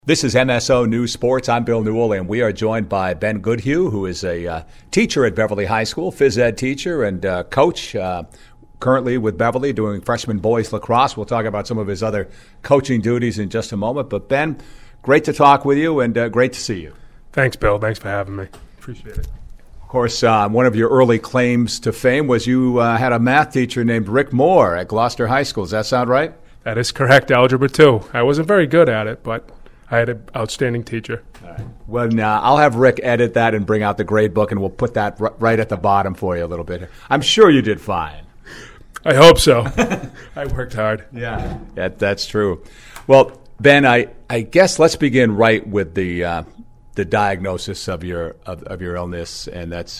This is MSO News Sports. I'm Bill Newell, and we are joined by Ben Goodhue, who is a teacher at Beverly High School, phys ed teacher and coach, currently with Beverly doing freshman boys lacrosse. We'll talk about some of his other coaching duties in just a moment. But Ben, great to talk with you and great to see you. Thanks, Bill. Thanks for having me. Appreciate it. Of course, one of your early claims to fame was you had a math teacher named Rick Moore at Gloucester High School. Does that sound right? That is correct. Algebra 2. I wasn't very good at it, but I had an outstanding teacher. All right. Well, I'll have Rick edit that and bring out the grade book, and we'll put that right at the bottom for you a little bit. I'm sure you did fine. I hope so. I worked hard. Yeah, that's true. Well, Ben, I guess let's begin right with the diagnosis of your illness, and that's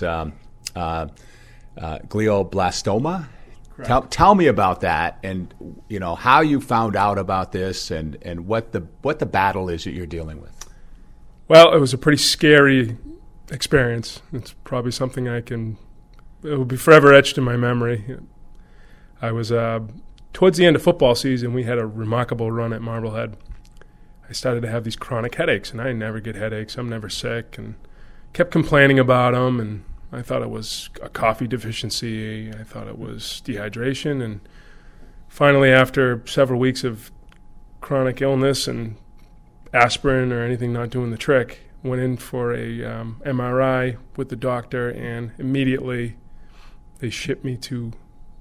glioblastoma. Tell me about that, and how you found out about this, and what the battle is that you're dealing with. Well, it was a pretty scary experience. It's probably something it will be forever etched in my memory. I was towards the end of football season. We had a remarkable run at Marblehead. I started to have these chronic headaches, and I never get headaches. I'm never sick, and kept complaining about them, and I thought it was a coffee deficiency. I thought it was dehydration. And finally, after several weeks of chronic illness and aspirin or anything not doing the trick, went in for a MRI with the doctor, and immediately they shipped me to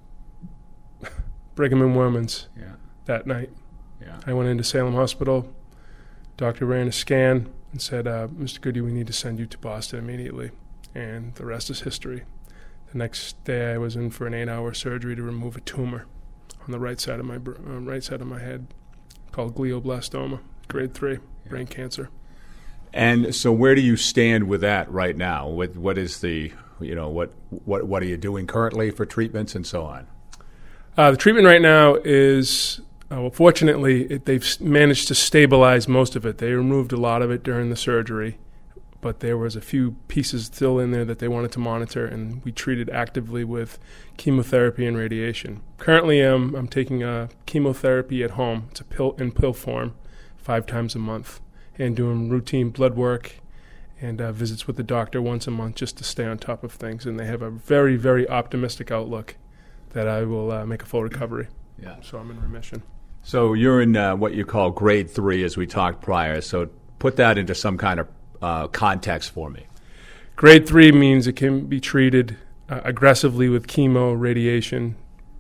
Brigham and Women's that night. Yeah. I went into Salem Hospital. Doctor ran a scan and said, Mr. Goodhue, we need to send you to Boston immediately. And the rest is history. The next day, I was in for an 8-hour surgery to remove a tumor on the right side of my head, called glioblastoma, grade 3, brain cancer. And so, where do you stand with that right now? What is the what are you doing currently for treatments and so on? The treatment right now is fortunately they've managed to stabilize most of it. They removed a lot of it during the surgery, but there was a few pieces still in there that they wanted to monitor, and we treated actively with chemotherapy and radiation. Currently, I'm taking a chemotherapy at home. It's a pill form, 5 times a month, and doing routine blood work and visits with the doctor once a month just to stay on top of things. And they have a very, very optimistic outlook that I will make a full recovery. Yeah. So I'm in remission. So you're in what you call grade 3, as we talked prior. So put that into some kind of context for me. Grade 3 means it can be treated aggressively with chemo, radiation.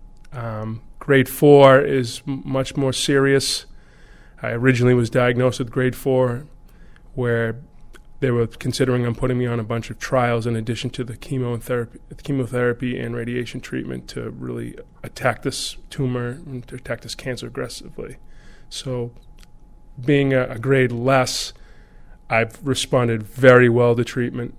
Grade 4 is much more serious. I originally was diagnosed with grade 4, where they were considering on putting me on a bunch of trials in addition to the chemotherapy and radiation treatment to really attack this tumor and to attack this cancer aggressively. So being a grade less, I've responded very well to treatment.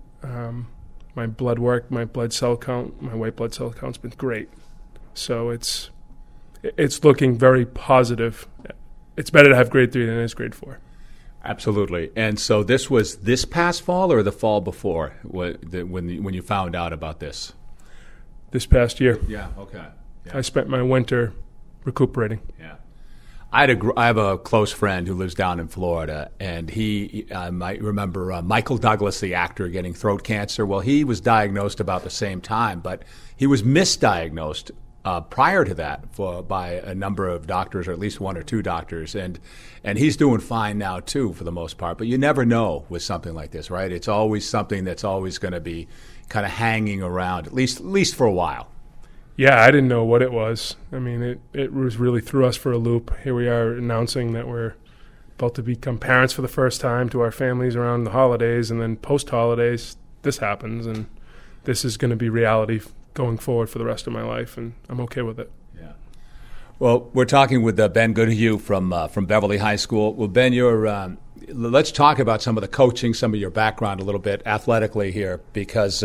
My blood work, my blood cell count, my white blood cell count's been great. So it's looking very positive. It's better to have grade 3 than it is grade 4. Absolutely. And so this was this past fall or the fall before when you found out about this? This past year. Yeah, okay. Yeah. I spent my winter recuperating. Yeah. I have a close friend who lives down in Florida, and he might remember Michael Douglas, the actor, getting throat cancer. Well, he was diagnosed about the same time, but he was misdiagnosed prior to that by a number of doctors, or at least 1 or 2 doctors, and he's doing fine now too for the most part. But you never know with something like this, right? It's always something that's always going to be kind of hanging around, at least for a while. Yeah, I didn't know what it was. I mean, it was really threw us for a loop. Here we are announcing that we're about to become parents for the first time to our families around the holidays, and then post-holidays, this happens, and this is going to be reality going forward for the rest of my life, and I'm okay with it. Yeah. Well, we're talking with Ben Goodhue from Beverly High School. Well, Ben, let's talk about some of the coaching, some of your background a little bit athletically here, because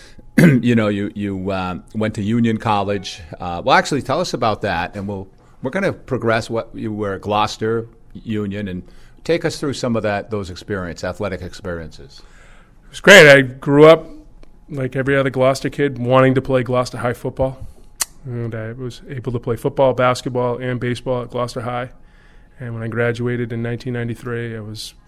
you went to Union College. Well, actually, tell us about that, and we're going to progress what you were at Gloucester, Union, and take us through some of those athletic experiences. It was great. I grew up like every other Gloucester kid, wanting to play Gloucester High football. And I was able to play football, basketball, and baseball at Gloucester High. And when I graduated in 1993, I was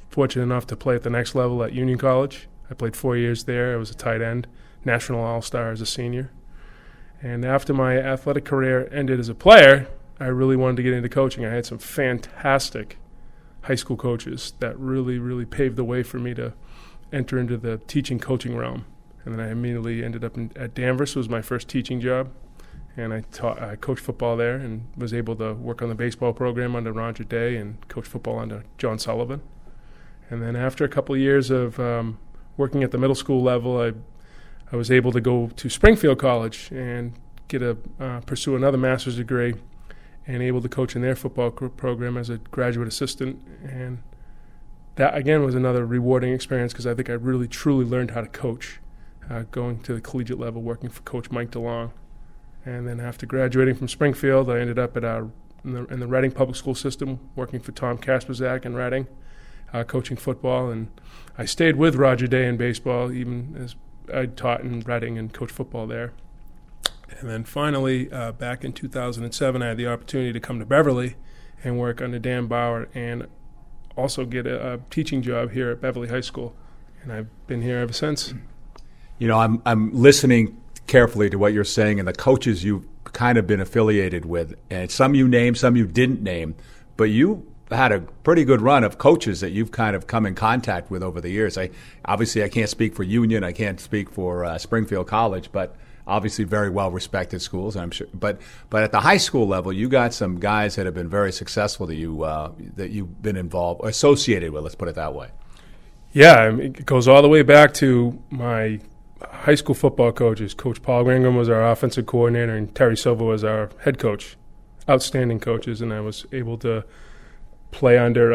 fortunate enough to play at the next level at Union College. I played 4 years there. I was a tight end, national all-star as a senior. And after my athletic career ended as a player, I really wanted to get into coaching. I had some fantastic high school coaches that really, really paved the way for me to enter into the teaching coaching realm. And then I immediately ended up at Danvers. Was my first teaching job. And I coached football there and was able to work on the baseball program under Roger Day and coach football under John Sullivan. And then after a couple of years of working at the middle school level, I was able to go to Springfield College and pursue another master's degree and able to coach in their football program as a graduate assistant. And that, again, was another rewarding experience because I think I really, truly learned how to coach, going to the collegiate level, working for Coach Mike DeLong. And then after graduating from Springfield, I ended up in the Reading Public School System, working for Tom Kasperzak in Reading, coaching football. And I stayed with Roger Day in baseball, even as I taught in Reading and coached football there. And then finally, back in 2007, I had the opportunity to come to Beverly and work under Dan Bauer and also get a teaching job here at Beverly High School. And I've been here ever since. You know, I'm listening carefully to what you're saying and the coaches you've kind of been affiliated with. And some you named, some you didn't name. But you had a pretty good run of coaches that you've kind of come in contact with over the years. Obviously, I can't speak for Union. I can't speak for Springfield College, but obviously very well-respected schools, I'm sure. But at the high school level, you got some guys that have been very successful that you've been involved, associated with, let's put it that way. Yeah, I mean, it goes all the way back to my high school football coaches. Coach Paul Gringham was our offensive coordinator, and Terry Silva was our head coach. Outstanding coaches, and I was able to play under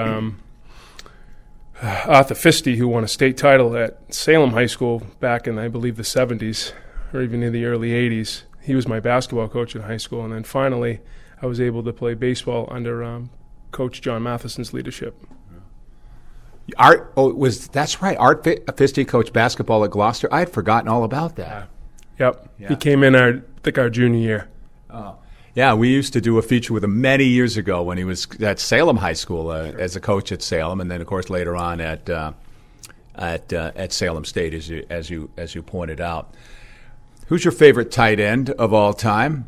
Arthur Fisty, who won a state title at Salem High School back in, I believe, the 70s or even in the early 80s. He was my basketball coach in high school. And then finally, I was able to play baseball under Coach John Matheson's leadership. That's right. Art Fisty coached basketball at Gloucester. I had forgotten all about that. Yep. Yeah. He came in our junior year. Oh. Yeah, we used to do a feature with him many years ago when he was at Salem High School as a coach at Salem, and then of course later on at Salem State, as you pointed out. Who's your favorite tight end of all time?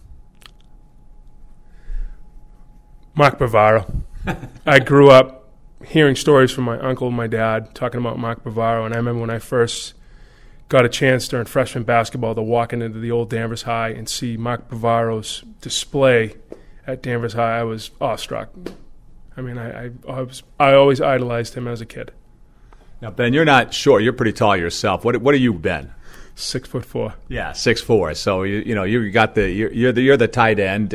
Mark Bavaro. I grew up hearing stories from my uncle and my dad talking about Mark Bavaro, and I remember when I first got a chance during freshman basketball to walk into the old Danvers High and see Mark Bavaro's display at Danvers High. I was awestruck. I mean, I always idolized him as a kid. Now, Ben, you're not short. You're pretty tall yourself. What are you, Ben? 6'4". Yeah, 6'4". So you're the tight end,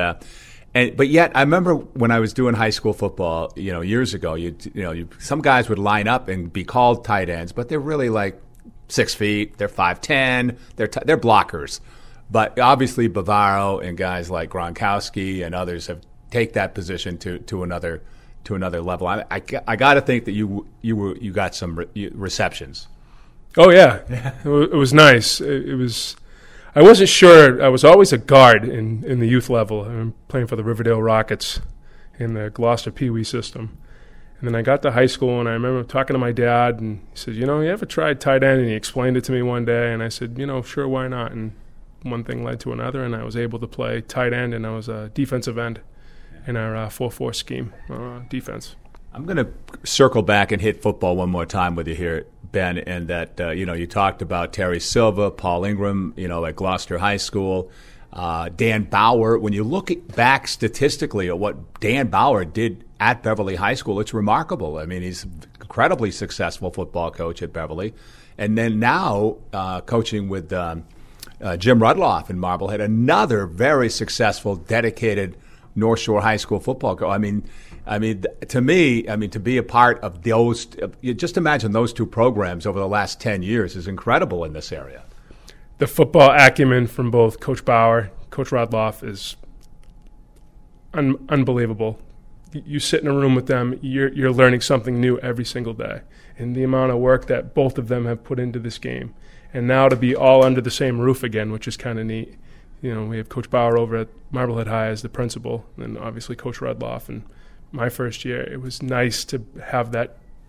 but yet I remember when I was doing high school football, years ago, some guys would line up and be called tight ends, but they're really like 6 feet. They're 5'10". They're blockers. But obviously Bavaro and guys like Gronkowski and others have take that position to another level. I got to think that you got some receptions. Oh yeah. It was nice. It was. I wasn't sure. I was always a guard in the youth level. I'm playing for the Riverdale Rockets in the Gloucester Pee Wee system. And then I got to high school, and I remember talking to my dad, and he said, you ever tried tight end? And he explained it to me one day, and I said, sure, why not? And one thing led to another, and I was able to play tight end, and I was a defensive end in our 4-4 scheme defense. I'm going to circle back and hit football one more time with you here, Ben, and that, you talked about Terry Silva, Paul Ingram, at Gloucester High School, Dan Bauer. When you look back statistically at what Dan Bauer did at Beverly High School, it's remarkable. I mean, he's an incredibly successful football coach at Beverly. And then now coaching with Jim Rudloff in Marblehead, another very successful, dedicated North Shore High School football coach. I mean, to me, to be a part of those, just imagine those two programs over the last 10 years is incredible in this area. The football acumen from both Coach Bauer, Coach Rudloff is unbelievable. You sit in a room with them, you're learning something new every single day. And the amount of work that both of them have put into this game. And now to be all under the same roof again, which is kind of neat. We have Coach Bauer over at Marblehead High as the principal, and obviously Coach Rudloff. And my first year, it was nice to have that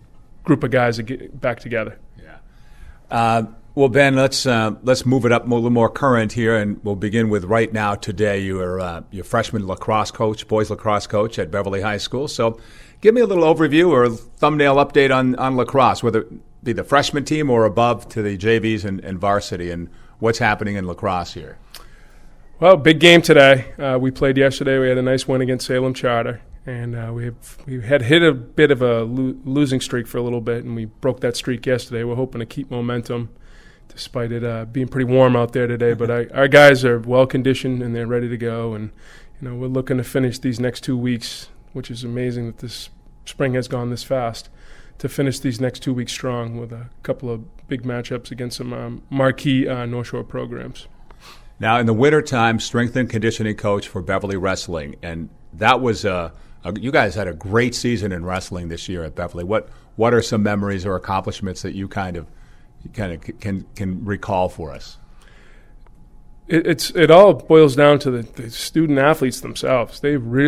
group of guys that get back together. Yeah. Well, Ben, let's move it up a little more current here, and we'll begin with right now. Today, you're freshman lacrosse coach, boys lacrosse coach at Beverly High School. So, give me a little overview or a thumbnail update on lacrosse, whether it be the freshman team or above to the JVs and varsity, and what's happening in lacrosse here. Well, big game today. We played yesterday. We had a nice win against Salem Charter, and we had hit a bit of a losing streak for a little bit, and we broke that streak yesterday. We're hoping to keep momentum, despite it being pretty warm out there today. But our guys are well conditioned and they're ready to go, and we're looking to finish these next 2 weeks, which is amazing that this spring has gone this fast, to finish these next 2 weeks strong with a couple of big matchups against some marquee North Shore programs. Now, in the wintertime, strength and conditioning coach for Beverly Wrestling, and that was you guys had a great season in wrestling this year at Beverly. What are some memories or accomplishments that you kind of can recall for us? It all boils down to the student athletes themselves.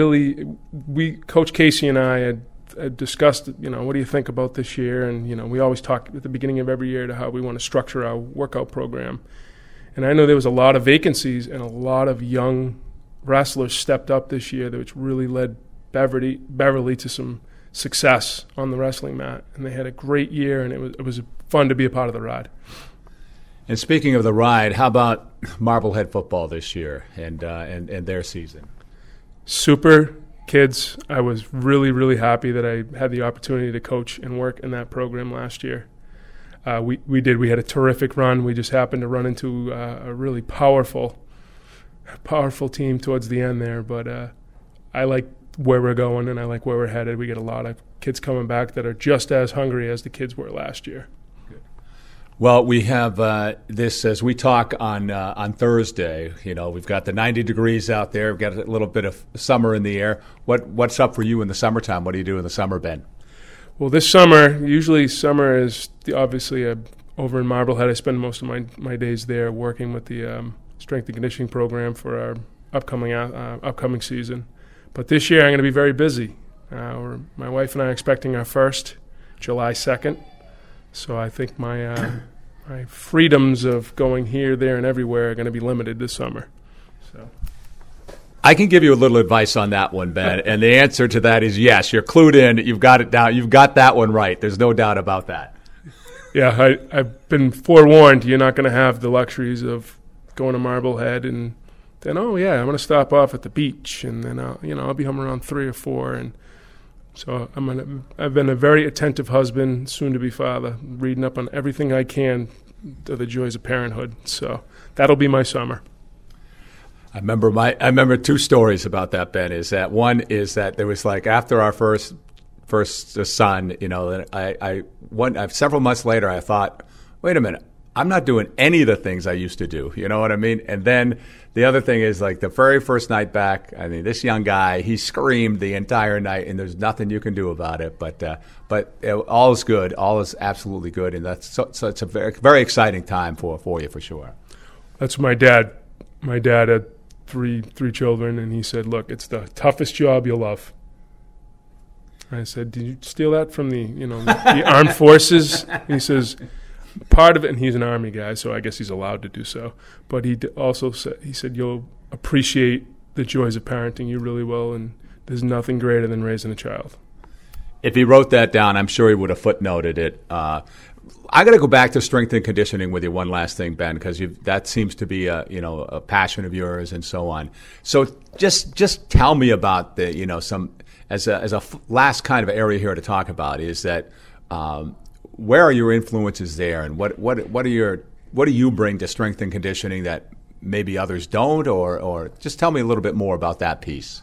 Coach Casey and I had discussed, what do you think about this year? And, we always talk at the beginning of every year to how we want to structure our workout program. And I know there was a lot of vacancies and a lot of young wrestlers stepped up this year, which really led Beverly to some success on the wrestling mat. And they had a great year, and it was fun to be a part of the ride. And speaking of the ride, how about Marblehead football this year and their season? Super kids. I was really, really happy that I had the opportunity to coach and work in that program last year. We had a terrific run. We just happened to run into a really powerful team towards the end there. But I like where we're going, and I like where we're headed. We get a lot of kids coming back that are just as hungry as the kids were last year. Well, we have this as we talk on Thursday. We've got the 90 degrees out there. We've got a little bit of summer in the air. What's up for you in the summertime? What do you do in the summer, Ben? Well, this summer, usually summer is obviously over in Marblehead. I spend most of my days there working with the strength and conditioning program for our upcoming season. But this year I'm going to be very busy. My wife and I are expecting our first July 2nd. So I think my freedoms of going here, there, and everywhere are going to be limited this summer. So I can give you a little advice on that one, Ben, and the answer to that is yes. You're clued in. You've got it down. You've got that one right. There's no doubt about that. Yeah, I've been forewarned. You're not going to have the luxuries of going to Marblehead and then, I'm going to stop off at the beach, and then I'll be home around 3 or 4, and so I've been a very attentive husband, soon-to-be father, reading up on everything I can of the joys of parenthood. So that'll be my summer. I remember 2 stories about that, Ben. Is that one is that there was after our first son, several months later I thought, wait a minute, I'm not doing any of the things I used to do. You know what I mean? And then the other thing is the very first night back, this young guy, he screamed the entire night, and there's nothing you can do about it. But all is good. All is absolutely good, and so it's a very, very exciting time for you for sure. That's my dad. My dad had three children, and he said, "Look, it's the toughest job you'll love." I said, "Did you steal that from the armed forces?" And he says, "Part of it," and he's an Army guy, so I guess he's allowed to do so. But he also said, "You'll appreciate the joys of parenting. You really will, and there's nothing greater than raising a child." If he wrote that down, I'm sure he would have footnoted it. I got to go back to strength and conditioning with you one last thing, Ben, because that seems to be a passion of yours and so on. So just tell me about some as a last kind of area here to talk about is that where are your influences there, and what do you bring to strength and conditioning that maybe others don't, or just tell me a little bit more about that piece.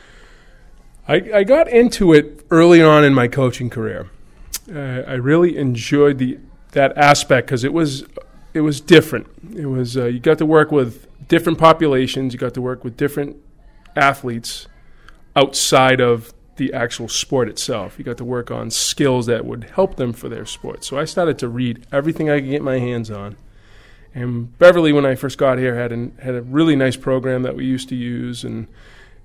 I got into it early on in my coaching career. I really enjoyed that aspect because it was different. It was you got to work with different populations. You got to work with different athletes outside of the actual sport itself. You got to work on skills that would help them for their sport. So I started to read everything I could get my hands on. And Beverly, when I first got here, had a really nice program that we used to use, and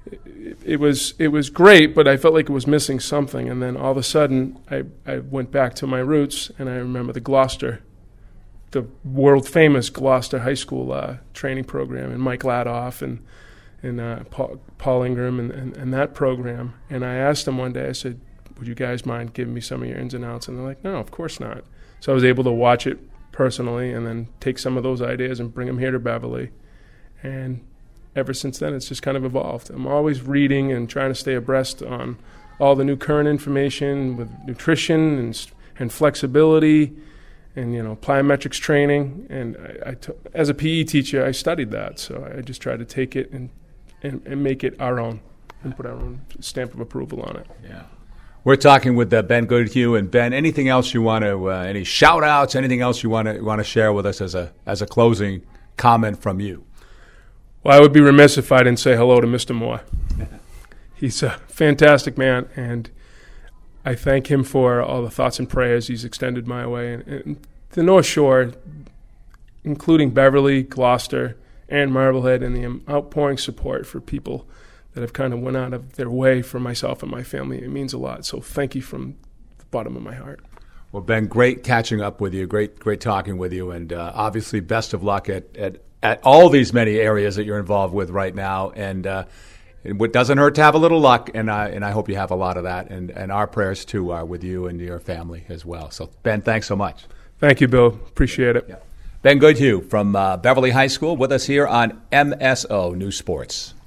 it was great, but I felt like it was missing something. And then all of a sudden, I went back to my roots, and I remember the world famous Gloucester High School training program, and Mike Ladoff and Paul Ingram and that program. And I asked them one day, I said, would you guys mind giving me some of your ins and outs? And they're like, no, of course not. So I was able to watch it personally and then take some of those ideas and bring them here to Beverly. And ever since then, it's just kind of evolved. I'm always reading and trying to stay abreast on all the new current information with nutrition and flexibility and, plyometrics training. And as a PE teacher, I studied that. So I just try to take it and make it our own and put our own stamp of approval on it. Yeah. We're talking with Ben Goodhue. And Ben, anything else you want to, any shout-outs, anything else you want to share with us as a closing comment from you? Well, I would be remiss if I didn't say hello to Mr. Moore. He's a fantastic man, and I thank him for all the thoughts and prayers he's extended my way. And the North Shore, including Beverly, Gloucester, and Marblehead, and the outpouring support for people that have kind of went out of their way for myself and my family, it means a lot. So thank you from the bottom of my heart. Well, Ben, great catching up with you, great talking with you, and obviously best of luck at all these many areas that you're involved with right now. And it doesn't hurt to have a little luck, and I hope you have a lot of that. And our prayers, too, are with you and your family as well. So, Ben, thanks so much. Thank you, Bill. Appreciate it. Yeah. Ben Goodhue from Beverly High School with us here on MSO News Sports.